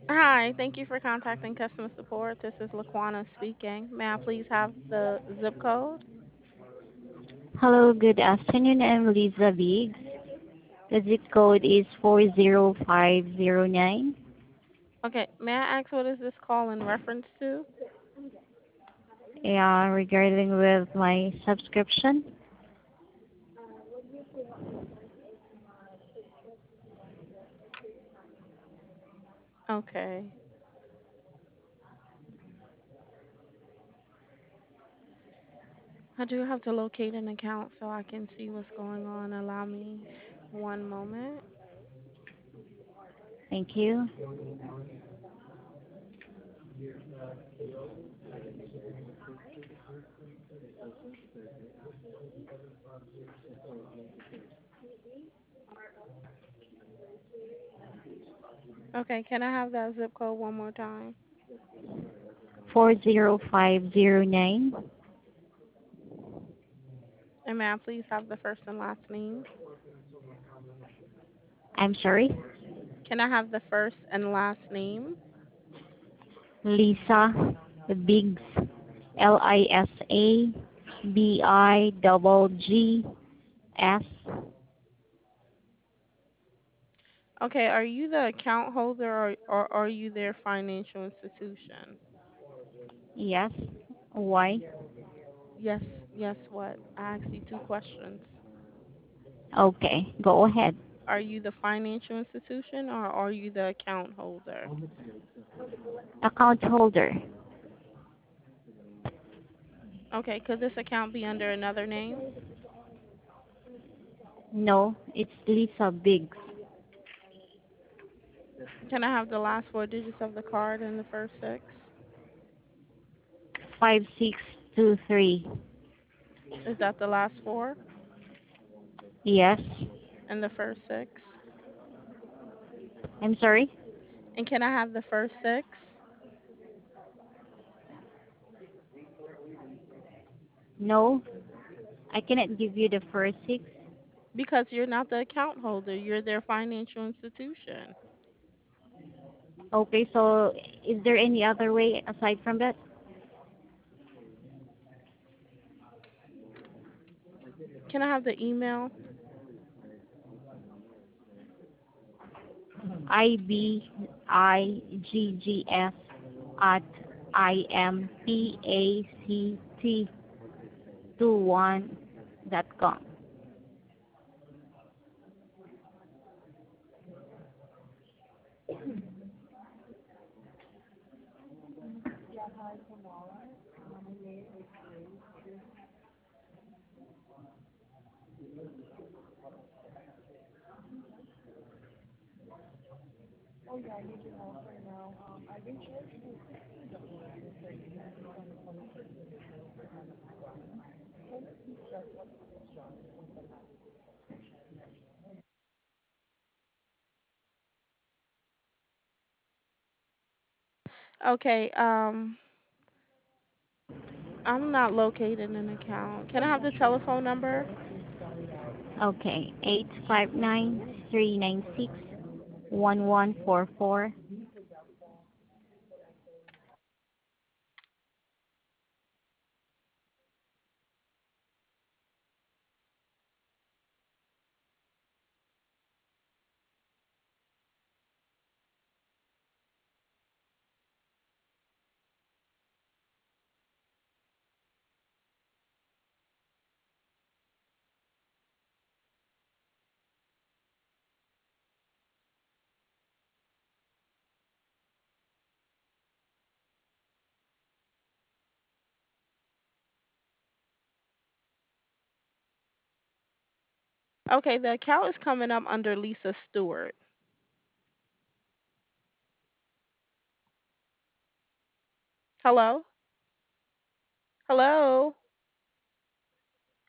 Hi, thank you for contacting customer support. This is Laquana speaking. May I please have the zip code? Hello, good afternoon. I'm Lisa Biggs. The zip code is 40509. Okay, may I ask what is this call in reference to? Yeah, regarding with my subscription. Okay, I do have to locate an account so I can see what's going on. Allow me one moment. Thank you. Okay, can I have that zip code one more time? 40509. And may I please have the first and last name? I'm sorry. Can I have the first and last name? Lisa Biggs. LISA BIGGS. Okay, are you the account holder or are you their financial institution? Yes. Why? Yes, yes, what? I asked you two questions. Okay, go ahead. Are you the financial institution or are you the account holder? Account holder. Okay, could this account be under another name? No, it's Lisa Biggs. Can I have the last four digits of the card and the first six? 5623. Is that the last four Yes. and the first six? I'm sorry? And can I have the first six? No, I cannot give you the first six. Because you're not the account holder, you're their financial institution. Okay, so is there any other way aside from that? Can I have the email? IBIGGS at IMPACT21.com. Okay, I'm not locating an account. Can I have the telephone number? Okay, 859-396-1144. Okay, the account is coming up under Lisa Stewart. Hello? Hello?